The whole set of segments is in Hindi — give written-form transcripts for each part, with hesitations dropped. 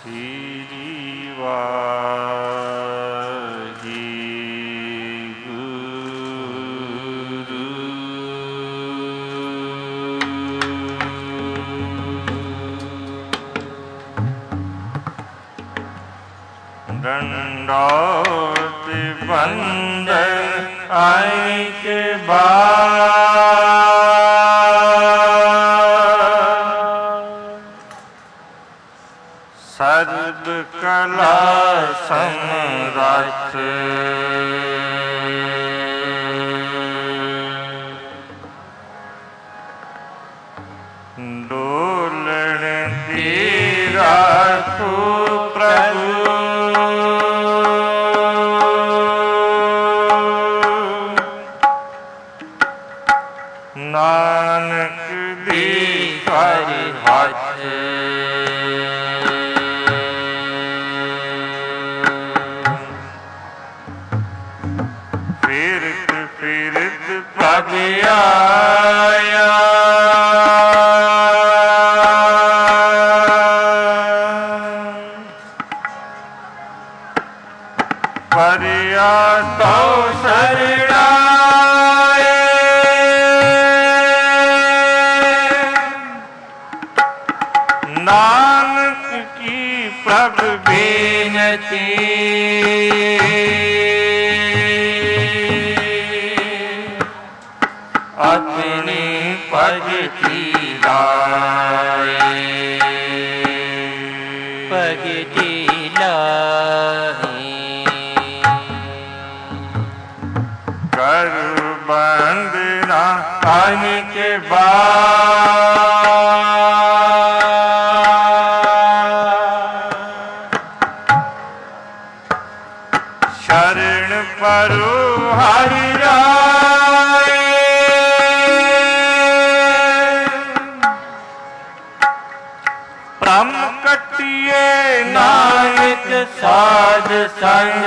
दंडौत बंदन आई के बाद सर्व कला समरथ डोलन दी राखो प्रभु नानक दी कर हाथ फिरत फिरत पग आया परिया तो शरणाए नानक की प्रभु बेनती अपनी पग की लाए पग की लाए कर बंदना आने के बाद शरण परो हरि राय प्रम कटिए नानक साध संग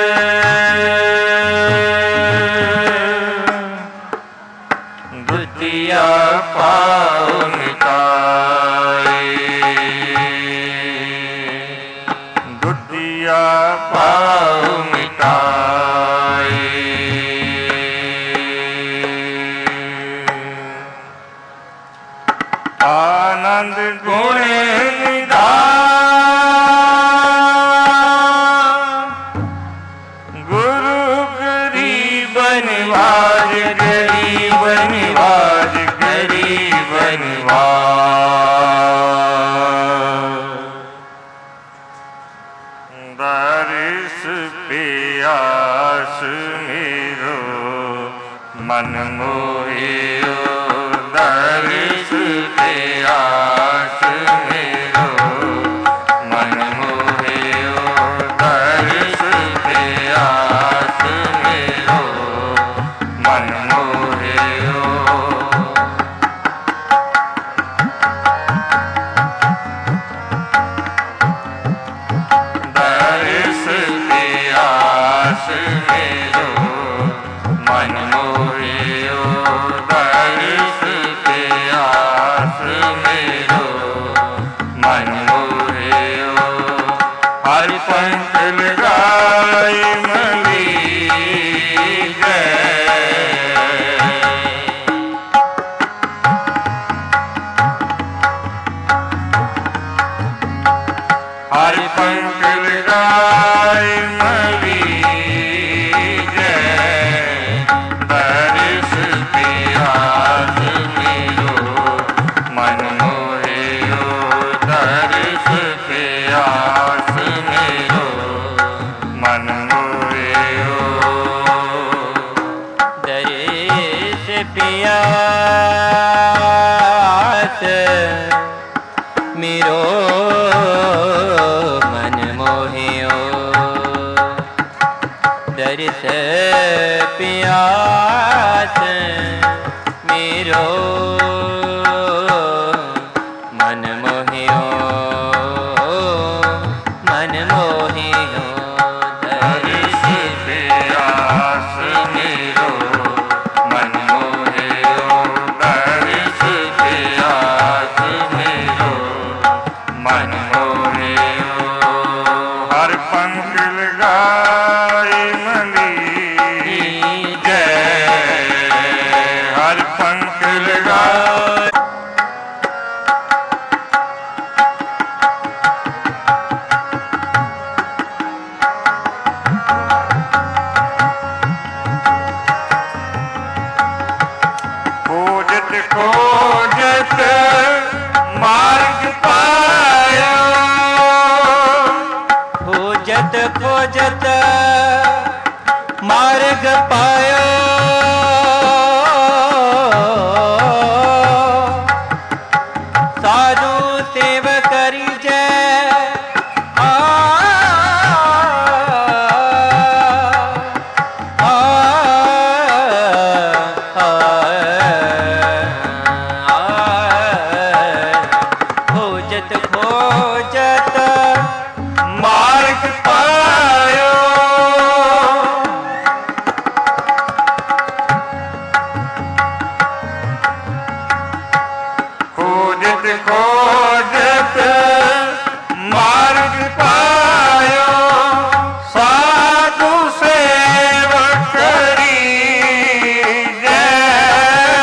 दुतिया पाओ मिटाए दुतिया पाओ मिटाए आनंद गुण निधान गुरु गरीब निवाज गरीब निवाज गरीब निवाज बारिश प्यास मेरो मन मोहियो बारिश प्यास मेरो मन मोहियो बारिश प्यास मेरो मन मोहियो बारिश प्यास मेरो मन मोहियो बारिश प्यास मेरो मन मोहियो हरि पंथ लगाई मली हरि पंख लगाई मली बारिश प्यास मेरो मन मोहियो बारिश प्यास मेरो मन मोहियो दरिश प्यास मेरो मन मोहियो दरिश प्यास मेरो मन मोहियो मन मोहियो दरिश प्यास मेरो मन मोहियो दरिश प्यास मेरो मन मोहियो पंख लगाए। खोजत खोजत मार्ग पायो, खोजत खोजत मार्ग पायो, साधु सेव करी जय खोजत खोजत मार्ग पायो। खोजत खोजत मार्ग पायो, साधु सेव करी जय।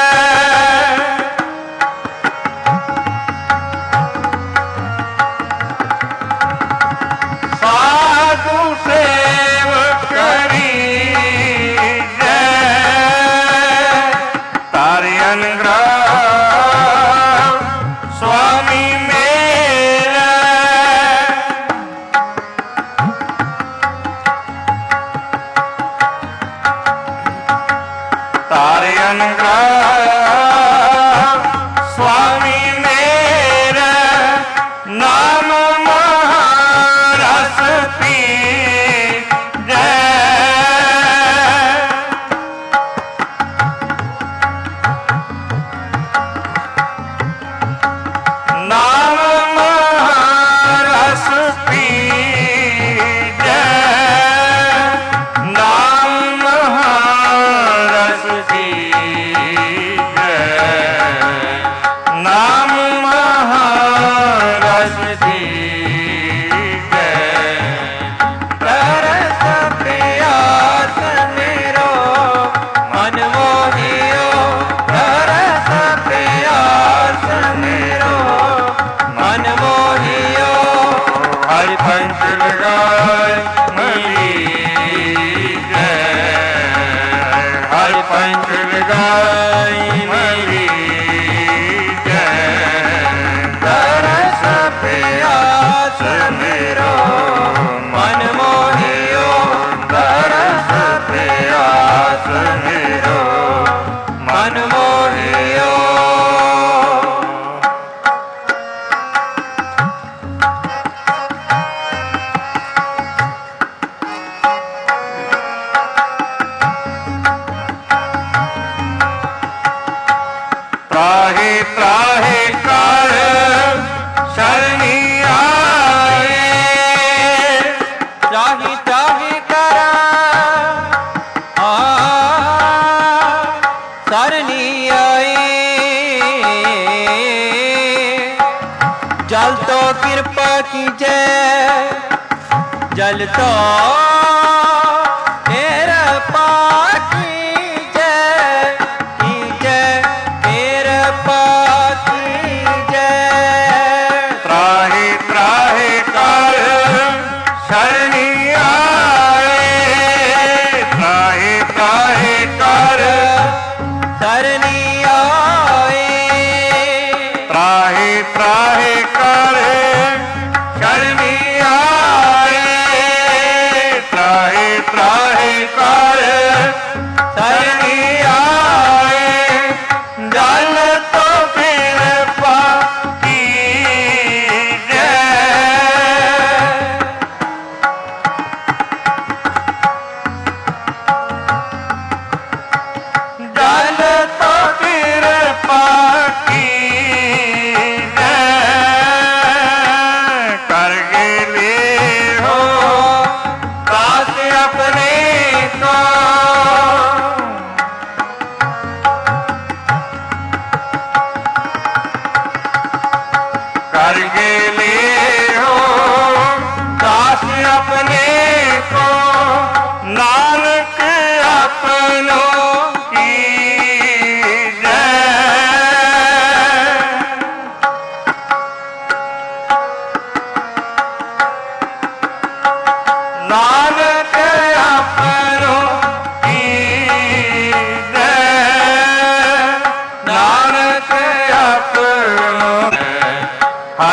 साधु सेव करी जय। तारे अनुग्रह स्वामी मेरा, तारे अनुग्रह स्वामी मेरा, नाम महारस पी जय। नाम महारस पी जय। नाम महारस पी जय। नाम महारस पी जय। तरस प्यास मेरो मन मोहियो, तरस प्यास मेरो मन मोहियो, हरि पंच लगाए मरी जय। हरि पंच लगाए मरी जय। तरस प्यास मेरो मन मोहियो, तरस प्यास मेरो मन मोहियो। त्राहे त्राहे कर शरणी आए। त्राहि त्राहि करा सरनी आए, जल तो कृपा कीजै, जल तो कृपा कीजै, कीजै कृपा कीजै। त्राहे त्राहे कर शरणी आए। त्राहे त्राहे कर सरनी आए, त्राहे त्राहे कर शरणी आए। त्राहे त्राहे कर शरणी आए। जल तो कृपा कीजै। जल तो कृपा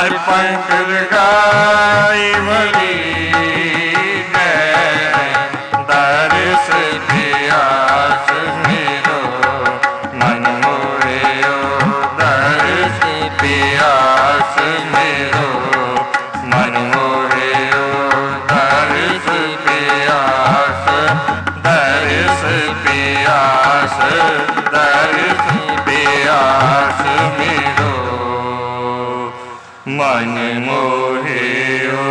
ਹਰ ਪੰਕਜ ਗਾਈ ਵਲੀ ਦਰਸ ਪਿਆਸ ਮੇਰੋ ਮਨ ਮੋਹਿਓ ਦਰਸ ਪਿਆਸ ਮੇਰੋ ਮਨ ਮੋਹਿਓ ਦਰਸ ਪਿਆਸ ਦਰਸ ਪਿਆਸ ਦਰਸ ਪਿਆਸ ਮੇਰੋ ਮਨ ਮੋਹਿਓ।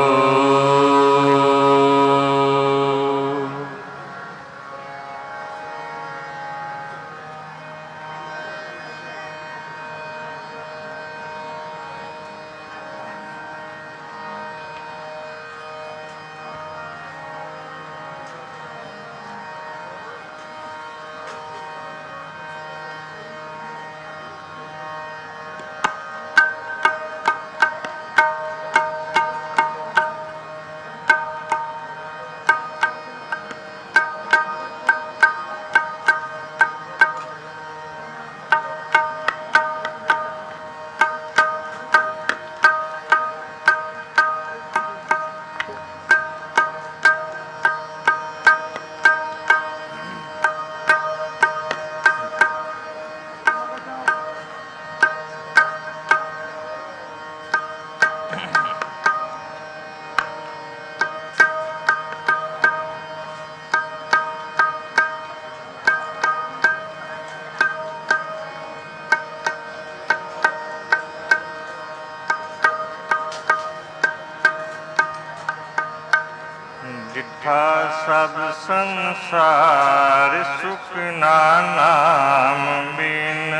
ਡਿਠਾ ਸਭ ਸੰਸਾਰ ਸੁਖ ਨਾਮ ਬਿਨ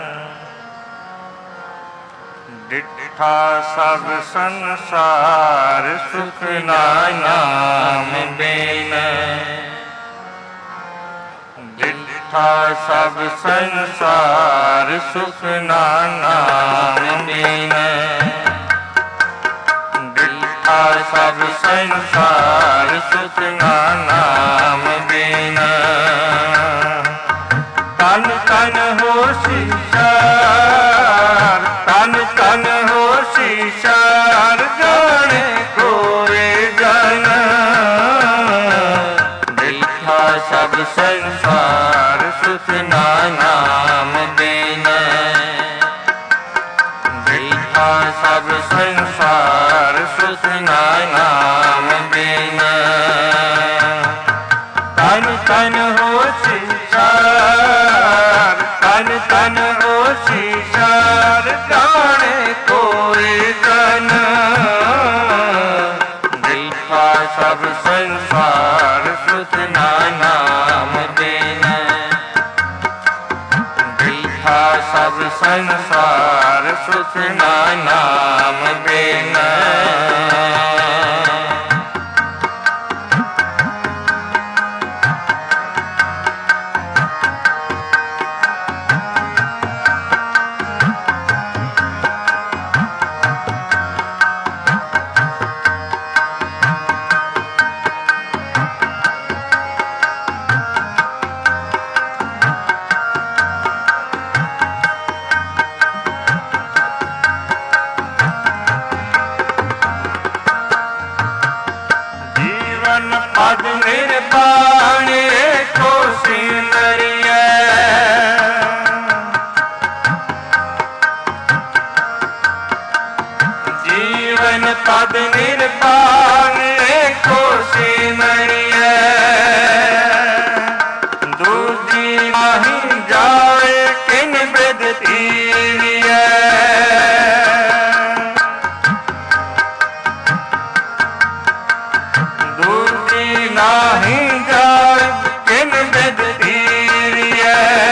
ਡਿਠਾ ਸਭ ਸੰਸਾਰ ਸੁਖ ਨਾਮ ਬਿਨ ਡਿਠਾ ਸਭ ਸੰਸਾਰ ਸੁਖ ਨਾਮ ਬਿਨ ਸਭ ਸੰਸਾਰ ਸੁਖ ਨਾਮ ਬਿਨ ਤਨ ਤਨ ਹੋਸੀ ਸ਼ਾਰ ਤਨ ਤਨ ਹੋਸੀ ਸ਼ਾਰ ਜਾਣੇ ਕੋਏ ਜਨ ਦੇਖਾ ਸਭ ਸੰਸਾਰ ਸੁਖ ਨਾਮ ਬਿਨ ਦੇਖਾ ਸਭ ਸੰਸਾਰ ਸੁਖ ਨਾਮ ਬਿਨ ਤਨ ਤਨ ਹੋਸੀ ਸ਼ਾਰ ਤਨ ਤਨ ਹੋਸੀ ਸ਼ਾਰ ਜਾਣੇ ਕੋਏ ਜਨ ਦੇਖਾ ਸਭ ਸੰਸਾਰ ਸੁਖ ਨਾਮ ਬਿਨ ਦੇਖਾ ਸਭ ਸੰਸਾਰ ਸੁਖ ਨਾਮ ਬਿਨ ਪਦ ਨਿਰਵਾਣ ਏਕੋ ਸਿੰਦਰੀਐ ਜੀਵਨ ਪਦ ਨਿਰਵਾਣ ਏਕੋ ਸਿੰਦਰੀਐ ਦੂਜੀ ਨਹੀਂ ਜਾਏ ਕਿਨ ਬਿਦ ਤੀਰੀਐ ਨਾਹੀਂ ਜਾਏ ਕਿਨ ਬਿਦ ਤੀਰੀਐ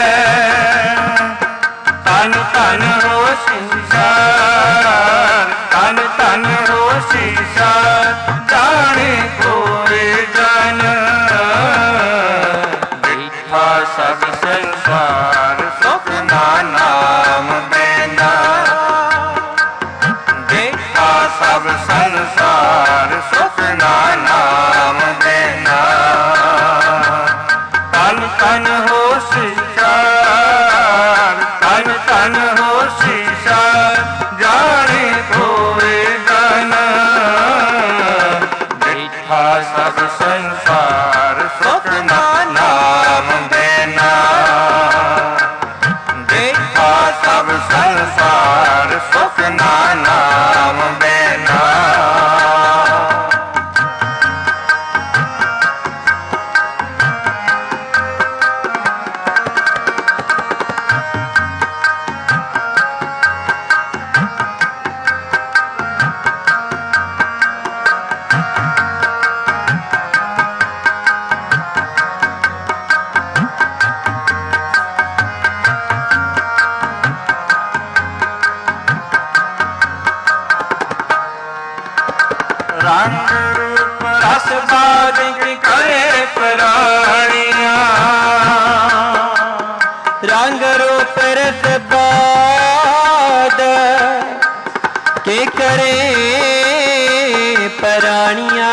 ਤਨ ਤਨ ਹੋਸੀ ਸ਼ਾਰ ਤਨ ਤਨ ਹੋਸੀ ਸ਼ਾਰ ਜਾਣੇ ਕੋਏ ਜਨ ਦੇਖਾ ਸਭ ਸੰਸਾਰ ਸੁਖ ਨਾਮ ਬਿਨ ਦੇਖਾ ਸਭ ਸੰਸਾਰ ਸੁਖ ਨਾਮ ਬਿਨ ਤਨ ਤਨ ਹੋਸੀ ਸ਼ਾਰ ਤਨ ਤਨ ਹੋਸੀ ਸ਼ਾਰ ਜਾਣੇ ਕੋ सब संसार सुख नाम बेना। रंग रूप रस बाज करे प्राणिया। रंग रूप रस बाज के करे प्राणिया।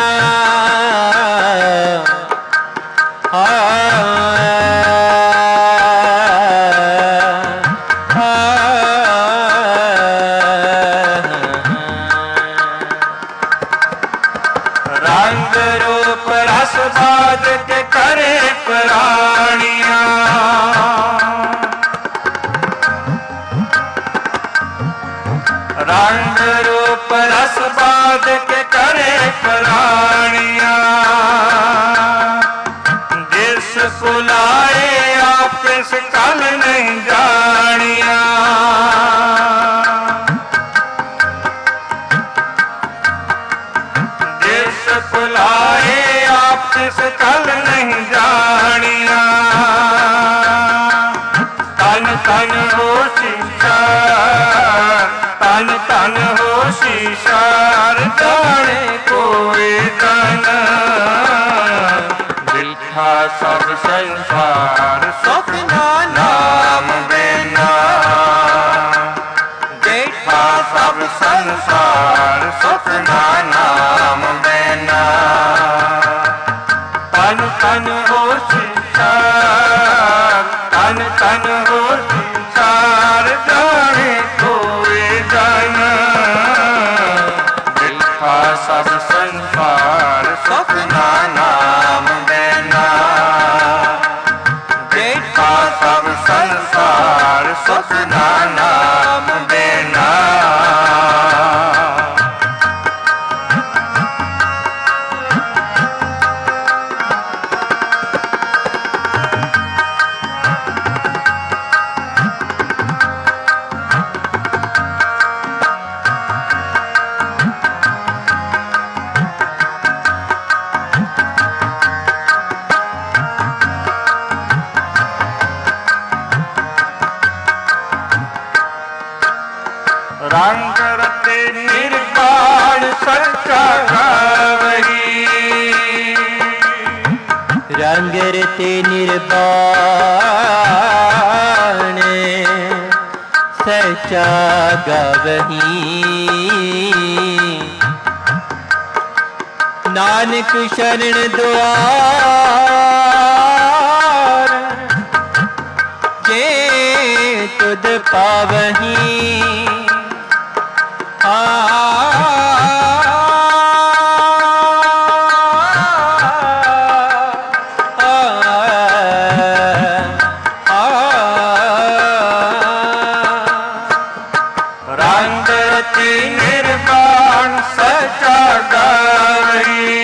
रंग रूप रस बाज के करे प्राणिया। रंग रूप रस बाज के करे प्राणिया। जिस बुलाए आप किस कल नहीं जानिया। बुलाए आप किस कल नहीं जानिया। तन तन हो शीशार, तन तन हो शीशार, जाने कोई तन। बिठा सब संसार सुख नाम बेना। बिठा सब संसार सुख नाम बेना। तन तन हो शीशार, तन तन हो शीशार, जाने कोई जन। बिठा सब संसार सुख नाम बेना। बिठा सब संसार सुख नाम बेना। रंग रते निर्वाण सच्चा गावही। रंग रते निर्वाण सच्चा गावही। नानक शरण द्वार जे तुद पावही। रंग रते निर्वाण सच्चा गावही।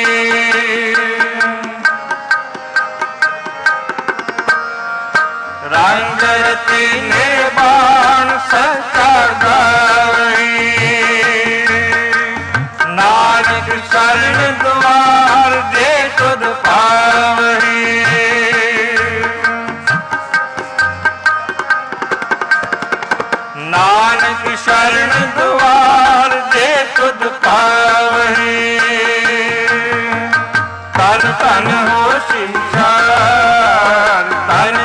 रंग रते निर्वाण सच्चा गावही। नानक शरण द्वार जे तुद पावही। नानक शरण द्वार जे तुद पावही। तन तन हो शीशार, तन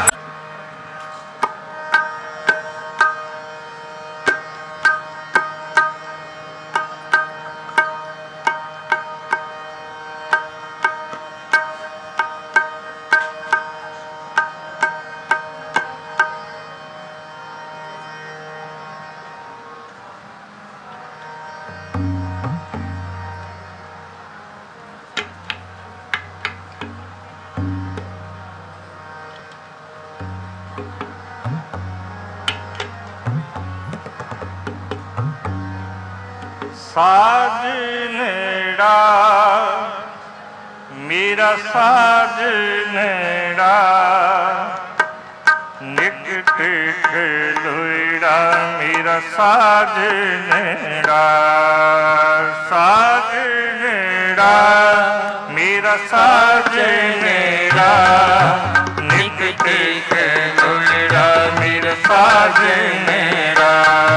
साजनेड़ा मेरा साजनेड़ा निकट खलोड़ा मेरा साजनेड़ा साजनेड़ा मेरा साजनेड़ा निकट खलोड़ा मेरा साजनेड़ा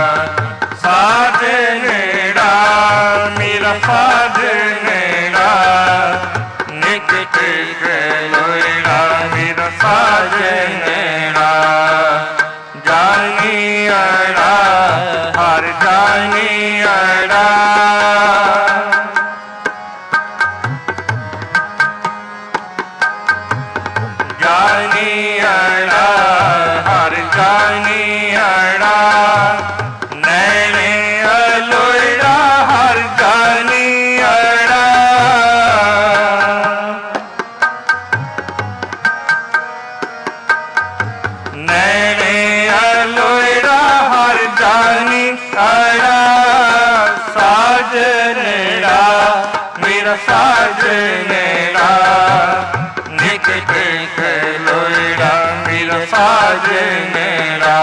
साजनेड़ा मेरा साजनेड़ा निकट खलोड़ा मेरा साजनेड़ा जानी अड़ा हर जानी अड़ा जानी अड़ा हर जानी अड़ा नैने अलोड़ा हर जानी अड़ा नैने अलोड़ा हर जानी अड़ा साजनेड़ा मेरा साजनेड़ा निकट खलोड़ा मेरा साजनेड़ा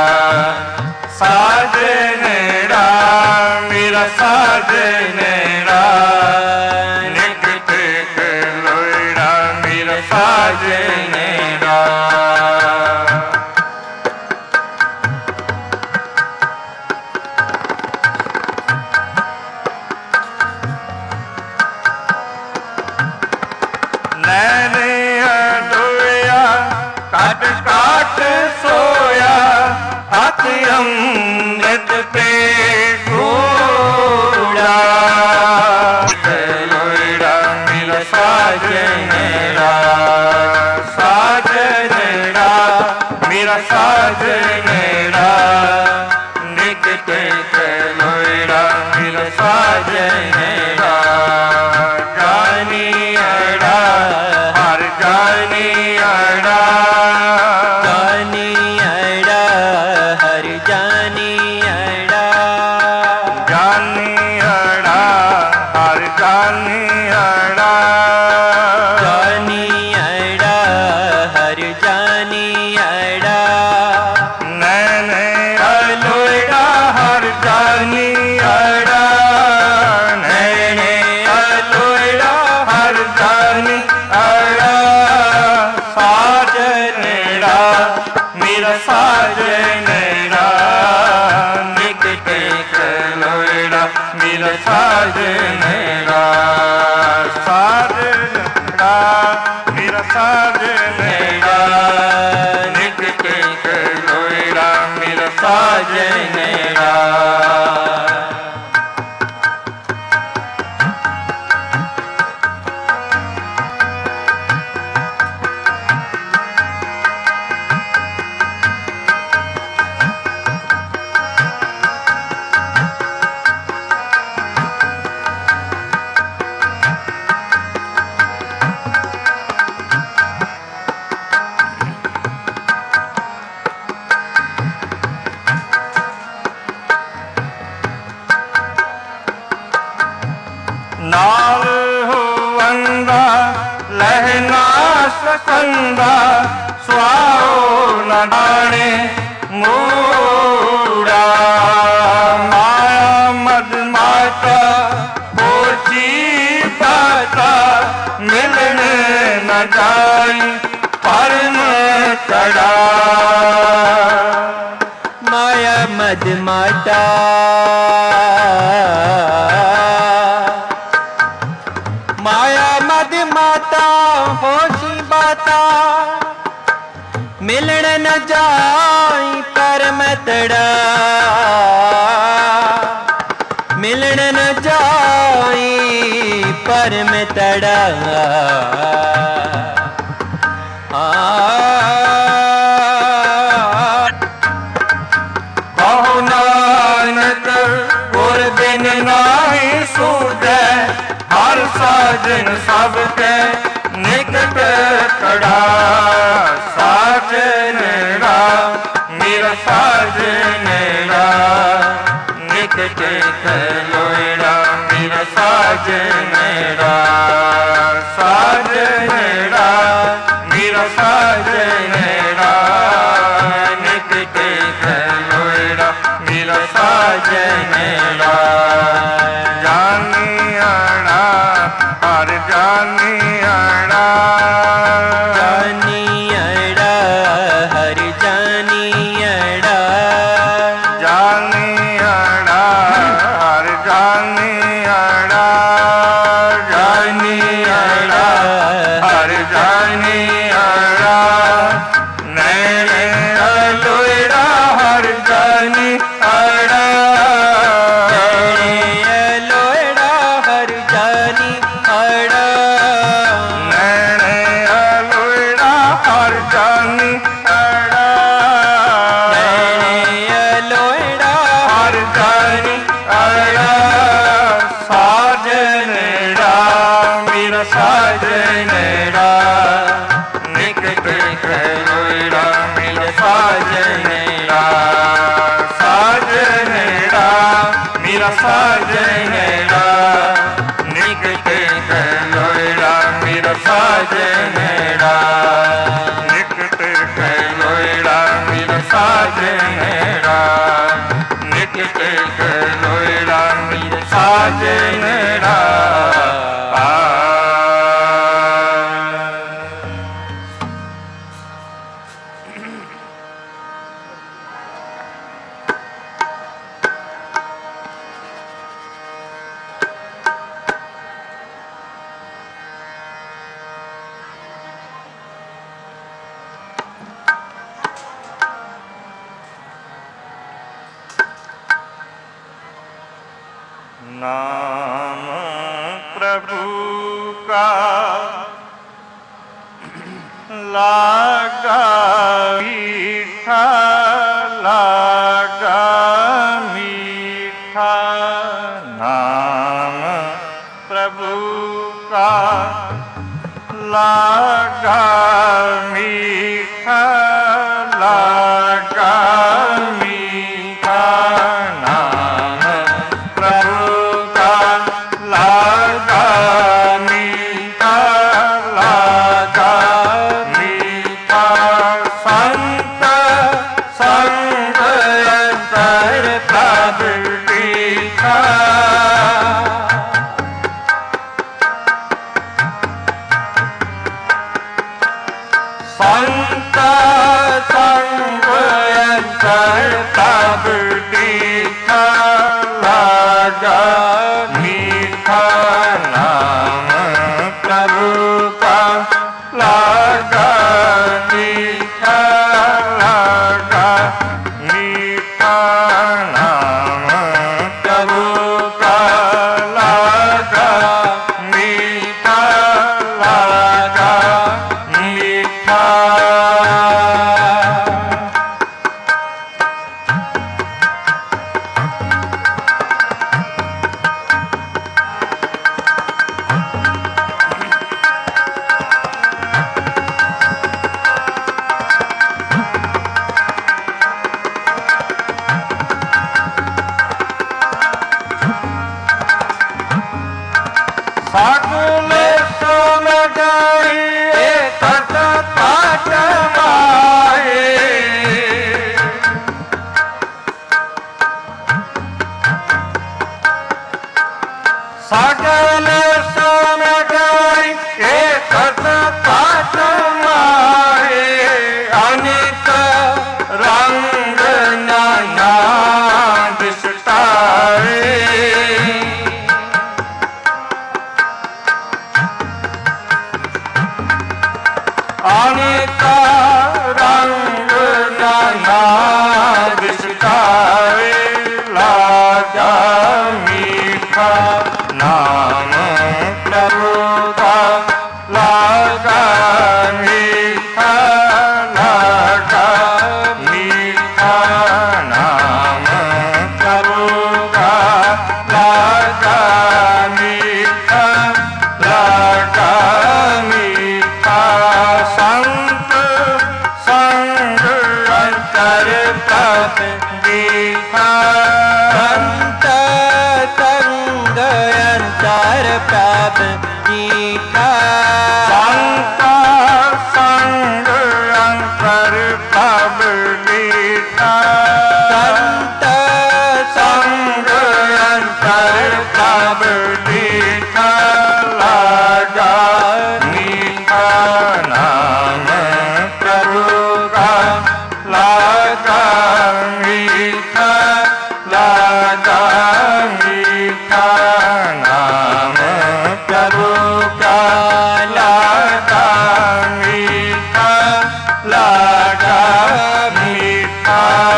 साजनेड़ा मेरा साजनेड़ा निकट खलोड़ा मेरा साजनेड़ा नैने अडोया काट काट सोया हाथ अमृत पे घोड़ा खलोड़ा मेरा साजनेड़ा साजनेड़ा मेरा साजनेड़ा निकट खलोड़ा मेरा साजनेड़ा जानी अड़ा हर जानी अड़ा जानी अड़ा हर जानी अड़ा जानी अड़ा हर जानी अड़ा जानी अड़ा हर जानी अड़ा नैने अलोड़ा हर जानी अड़ा नैने अलोड़ा हर जानी अड़ा साजनेड़ा मेरा साजनेड़ा निकट खलोड़ा मेरा साजनेड़ा साजनेड़ा मेरा साजनेड़ा निकट खलोड़ा मेरा साजनेड़ा नाल होवंदा लहना सकंदा स्वाओ न डाणे मूड़ा माया मद माता पोची पाता मिलने न जाई परम चढ़ा माया मद माता माया मद माता होशी बाता मिलन न जाई परम तड़ा मिलन न जाई परम तड़ा बहु नानक गुर बिन नाहि सूझै हर साजन सबके निकट खड़ा साजनेड़ा मेरा साजनेड़ा निकट खलोड़ा साजनेड़ा साजनेड़ा मेरा साजनेड़ा निकटे खलोड़ा मेरा साजनेड़ा जानियाड़ा हर जानियाड़ा जानियाड़ा हर जानियाड़ा जानियाड़ा हर जानियाड़ा जानियाड़ा हर जानियाड़ा नैने अलोड़ा हर जानियाड़ा लोड़ा हर जानी अड़ा नैने अलोड़ा हर जानियाड़ा लोड़ा हर जानियाड़ा साजनेड़ा मेरा साजनेड़ा निकटे खलोड़ा मेरा साजनेड़ा साजनेड़ा मेरा साजनेड़ा निकटे खलोड़ा मेरा साजनेड़ा निकटे खलोड़ा मेरा साजनेड़ा निकटे खलोड़ा मेरा साजनेड़ा नाम प्रभु का लागा मीठा लागा मीठा नाम प्रभु का लागा मीठा लागा मीठा नाम प्रभु का लागा मीठा लागा मीठा संत संग अंतर प्रभु मीठा संत संग अंतर प्रभु मीठा लागा मीठा नाम प्रभु का लागा मीठा लागा मीठा नाम प्रभु का लागा मीठा लागा मीठा साकुले सोम गाए तट पाट माए साकुले सोम गाए तट पाट माए अनेक रंग नाना दिशताए अनेका रंग नाना दिशताए लागा मीठा नाम तब मीठा लगा मीठा नाम प्रभु का लगा मीठा लगा मीठा नाम प्रभु का लगा मीठा लगा मीठा।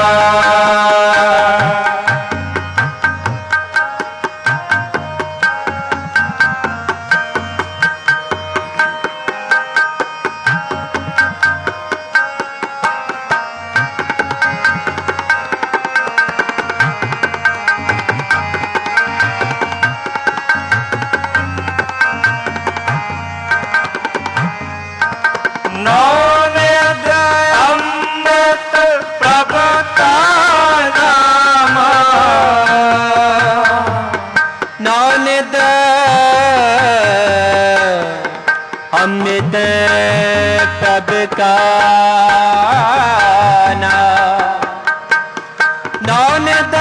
अमृत प्रभ का नाम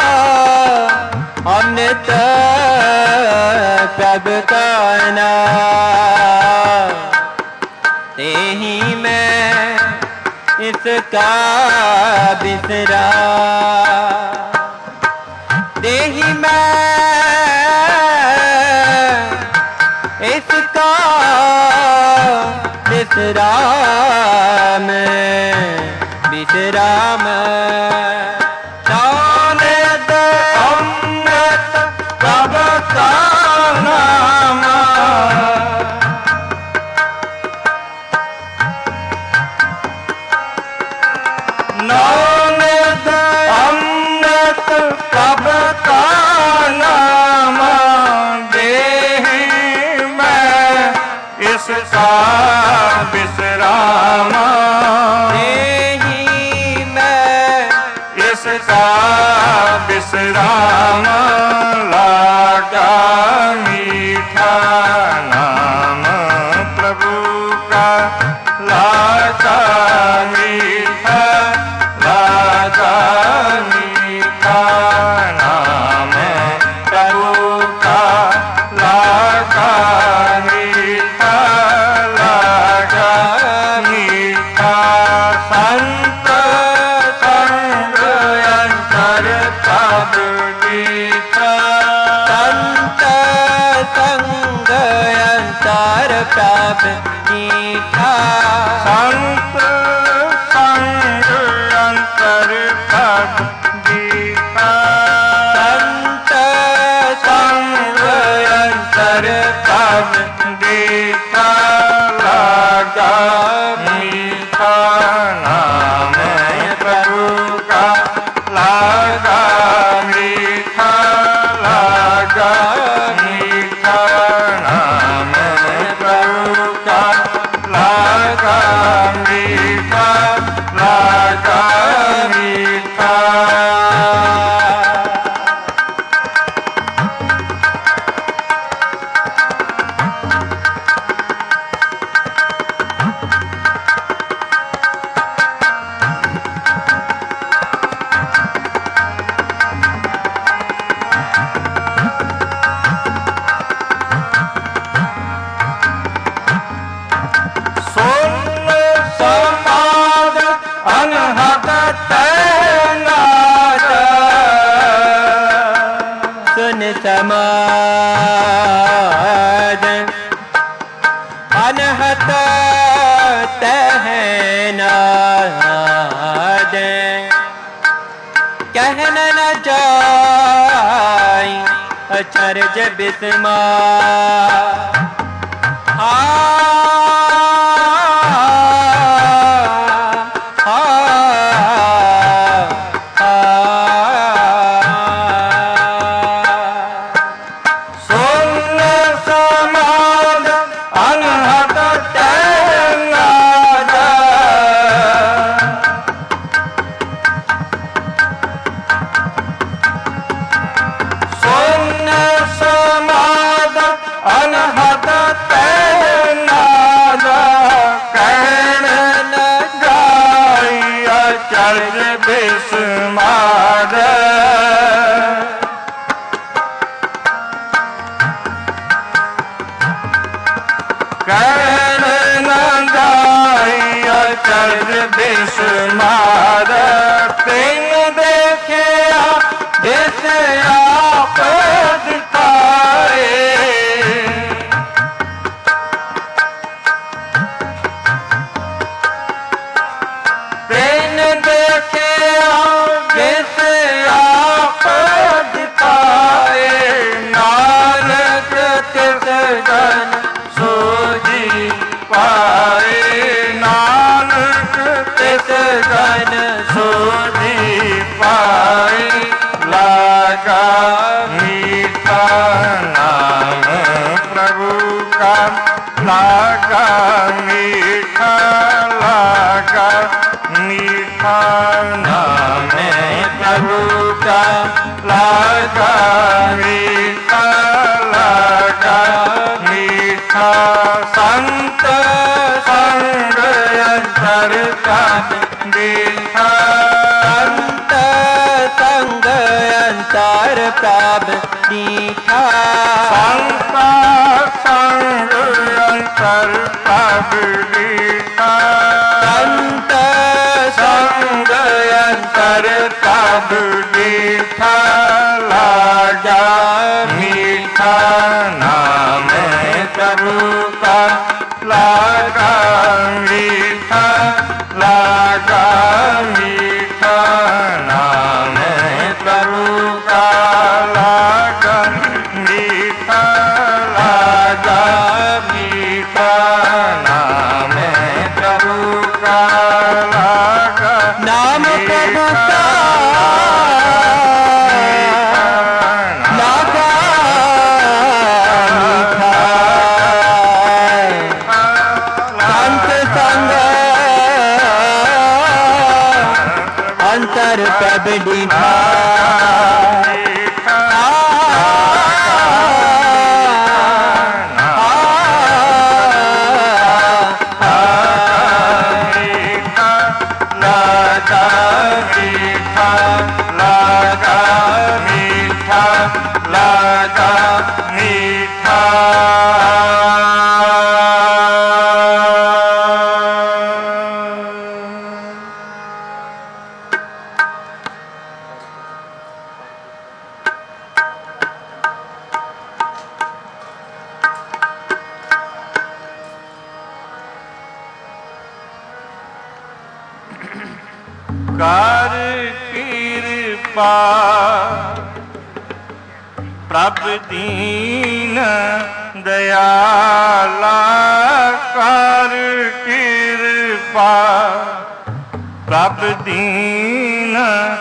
अमृत प्रभ का नाम तेहि मैं इसका बिसरा तेहि मैं इसका विश्राम विश्राम नानद अमृत प्रभ का नाम नानद अमृत प्रभ का नाम देहि मैं इसका विश्राम देहि मैं इसका विश्राम लगा मीठा नाम प्रभु का लगा मीठा लगा मीठा नाम प्रभु का लगा मीठा लगा मीठा। संत संग अंतर तब मीठा संत संग अंतर प्रभ मीठा संत संग अंतर तब मीठा संत संग अंतर तब मीठा लगा मीठा नाम प्रभु का लगा मीठा लगा मीठा नाम प्रभु का लगा मीठा लगा मीठा। सुन समाज अनहत तहनाद कहन न जाय अचरज बिस्मा ਅਵਰ ਬਿਸਮਾਰ ਤੈਨੂੰ ਦੇਖਿਆ ਜਿਸ ਆਪ ਦਿਤਾਏ ਤੈਨੂੰ ਦੇਖਿਆ ਜਿਸ ਆਪ ਦਿਤਾਏ ਨਾਨਕ ਤਿਸ ਜਨ ਸੋਜੀ ਪਾਏ ਨਾਨਕ ਤਿਸ ਜਨ ਸੋਜੀ ਪਾਏ ਲਾਗਾ ਮੀਠਾ ਨਾਮ ਪ੍ਰਭੂ ਕਾ ਲਾਗਾ ਮੀਠਾ ਲਾਗਾ मीठा नाम प्रभु का लागा मीठा लागा मीठा संत संग अंतर का देखा संत संग अंतर प्रभ दीठा संत संग अंतर प्रभ दीठा संत संग अंतर प्रभ दीठा लागा मीठा नाम प्रभु का लागा मीठा लागा मीठा नाम प्रभु का लागा मीठा लागा मीठा नाम प्रभु का नाम प्रभु का लागा मीठा संत संग अंतर प्रभ दीठा ਕਰ ਕਿਰਪਾ ਪ੍ਰਭ ਦੀਨ ਦਇਆਲਾ ਕਰ ਕਿਰਪਾ ਪ੍ਰਭ ਦੀਨ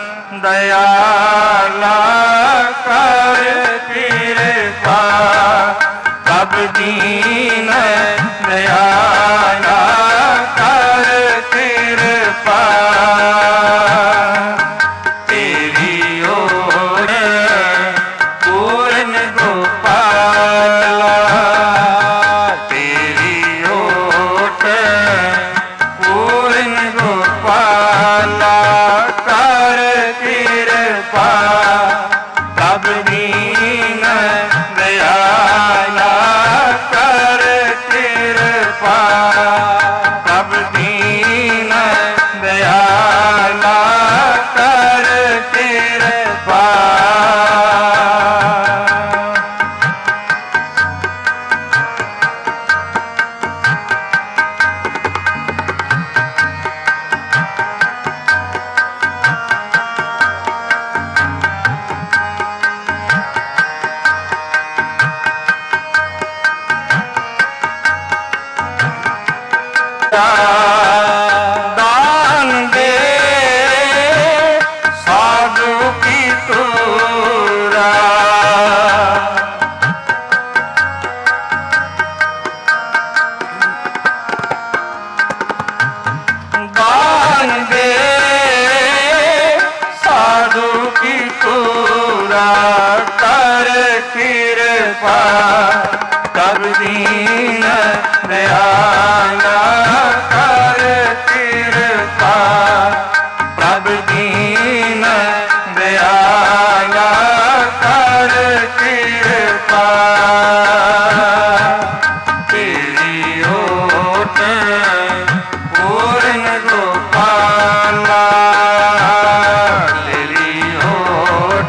ਦਇਆਲਾ ਕਰ ਕਿਰਪਾ ਪ੍ਰਭ ਦੀਨ ਦਇਆਲਾ ਕਰ ਕਿਰਪਾ ਤੇਰੀ ਓਟ ਪੂਰਨ ਗੋਪਾਲਾ ਤੇਰੀ ਓਟ ਪੂਰਨ ਗੋਪਾਲਾ ਕਰ ਕਿਰਪਾ ਪ੍ਰਭ ਦੀਨ ਦਇਆਲਾ ਕਰ ਕਿਰਪਾ ਪ੍ਰਭ ਦੀਨ ਦਇਆਲਾ ਕਰ ਕਿਰਪਾ दान दे साधु की तोरा दान दे साधु की तोरा कर कृपा कर दीन दयाला कर कृपा प्रभ दीन दयाला कर कृपा तेरी ओट पूर्ण गो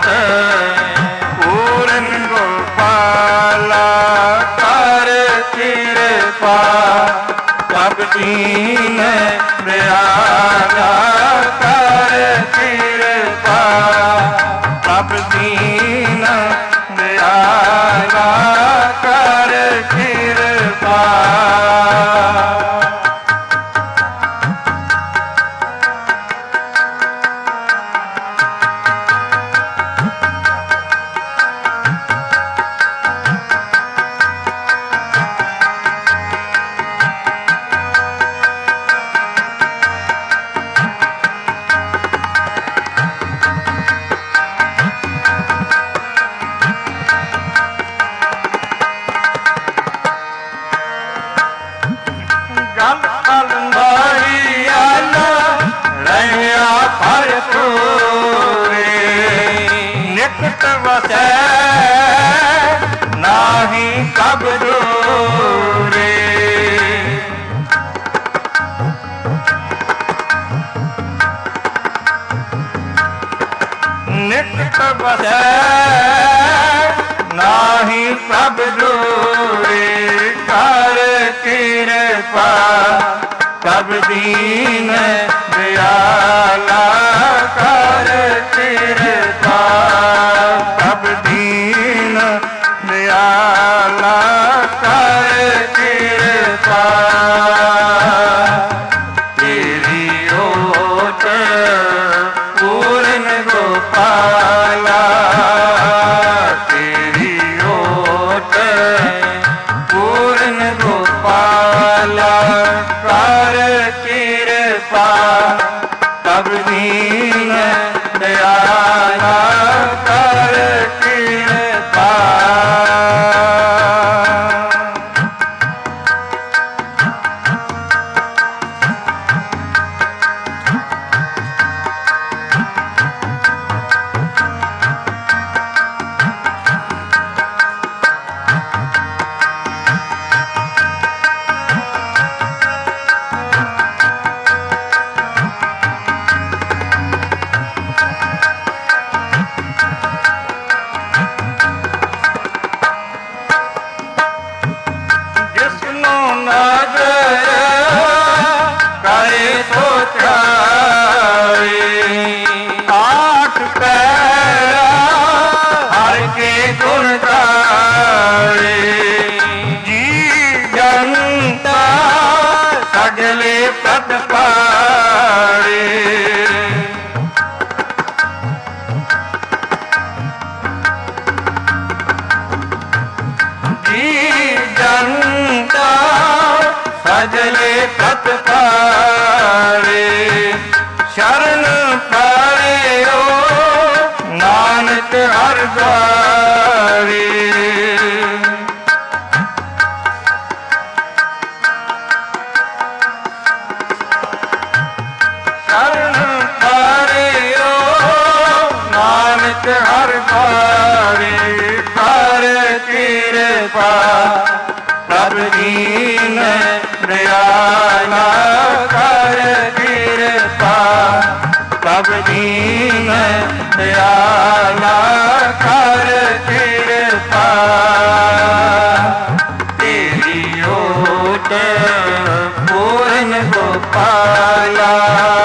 ਓਟ ਪੂਰਨ ਗੋਪਾਲਾ ਕਰ ਕਿਰਪਾ ਸਭ ਦੀਨ ਦਿਆਲਾ ਕਰ ਕਿਰਪਾ ਸਭ ਦੀਨ ਦਿਆਲਾ ਕਰ ਕਿਰਪਾ ਨਾਹੀ ਕਬ ਦੂਰੇ ਨਿਕਟ ਵਸੈ ਨਾਹੀ ਕਬ ਦੂਰੇ ਕਰ ਕਿਰਪਾ ਸਭ ਦੀਨ ਦਿਆਲਾ ਕਰ ਕਿਰਪਾ ਸਭ ਦੀਨ ਦਿਆਲਾ ਕਰ ਕਿਰਪਾ ਤੇਰੀ ਓਟ ਪੂਰਨ ਗੋਪਾਲਾ ਤੇਰੀ ਓਟ ਪੂਰਨ ਗੋਪਾਲਾ ਕਰ ਕਿਰਪਾ ਸਭ ਦੀਨ ਦਿਆਲਾ ਕਰ ਕਿਰਪਾ ਸਜਲੇ ਪਤ ਪਾਰੇ ਸ਼ਰਨ ਪਾਰਿਓ ਨਾਨਕ ਹਰਿ ਦੁਆਰੇ ਸ਼ਰਨ ਪਾਰਿਓ ਨਾਨਕ ਹਰਿ ਦੁਆਰੇ ਕਰ ਕਿਰਪਾ ਸਭ ਦੀਨ ਦਿਆਲਾ ਕਰ ਕਿਰਪਾ ਸਭ ਦੀਨ ਦਿਆਲਾ ਕਰ ਕਿਰਪਾ ਤੇਰੀ ਓਟ ਪੂਰਨ ਗੋਪਾਲਾ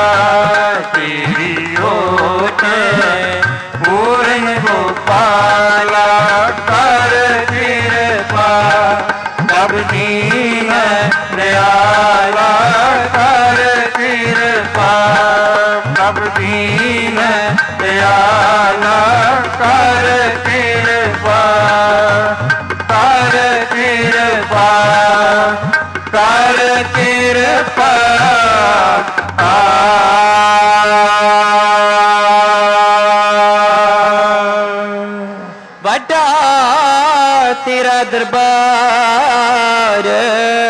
ਤੇਰੀ ਓਟ ਪੂਰਨ ਗੋਪਾਲਾ ਕਰ ਕਿਰਪਾ ਸਭ ਦੀਨ ਦਿਆਲਾ ਕਰ ਕਿਰਪਾ ਸਭ ਦੀਨ ਦਿਆਲਾ ਕਰ ਕਿਰਪਾ ਕਰ ਕਿਰਪਾ ਕਰ ਕਿਰਪਾ ਵੱਡਾ ਤੇਰਾ ਦਰਬਾਰ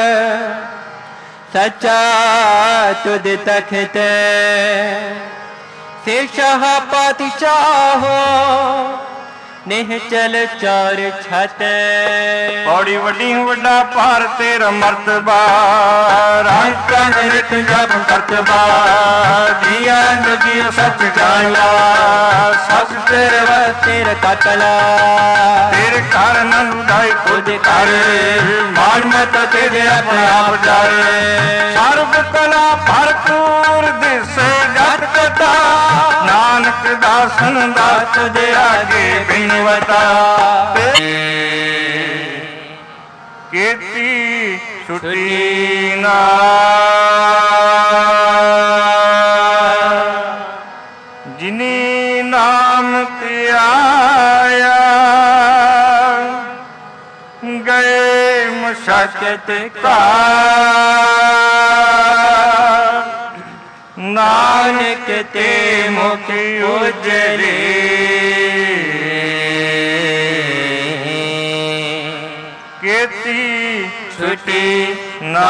ਸੱਚਾ ਤੁਧ ਤਖਤ ਸੇ ਸ਼ਾਹ ਪਾਤਸ਼ਾਹੋ ਨਿਹਚਲ ਚਾਰ ਛਤ। ਪੌੜੀ ਵੱਡੀ ਵੱਡਾ ਭਾਰ ਤੇਰਾ ਮਰਤਬਾ, ਰੰਗ ਨਿਤ ਜਪ ਕਰਤਬਾ, ਜੀਆ ਜਗੀ ਸੱਚ ਜਾਇਆ, ਸੱਚ ਤੇਰੇ ਤੇਰੇ ਕਟਲਾ ਤੇਰੇ ਘਰ ਨੰਦ ਉਦਾਈ ਖੁਦ ਕਰ, ਮਾਨ ਮਤ ਤੇਰੇ ਆਪਣੇ ਆਪ ਡਾਰੇ। ਸਰਬ ਕਲਾ ਭਰਪੂਰ ਦਿਸੇ ਜਤ ਕਥਾ, ਨਾਨਕ ਦਾਸਨ ਦਾ ਤੁਝੇ ਆਗੇ ਬਿਨਵਤਾ। ਕੀਤੀ ਛੁੱਟੀ ਨਾ ਜਿਨੀ ਨਾਮ ਧਿਆਇਆ, ਗਏ ਮੁਸ਼ਕਤ ਕਾ ਨਾਨਕ ਤੇ ਮੁਖ ਉਜਲੇ। ਕੀਤੀ ਛੁੱਟੀ ਨਾ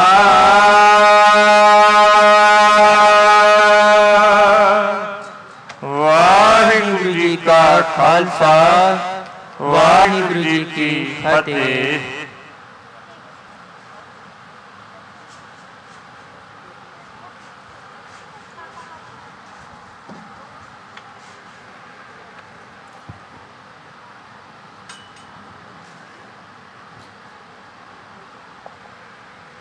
ਵਾਹਿਗੁਰੂ ਜੀ ਕਾ ਖਾਲਸਾ, ਵਾਹਿਗੁਰੂ ਜੀ ਕੀ ਫਤਿਹ।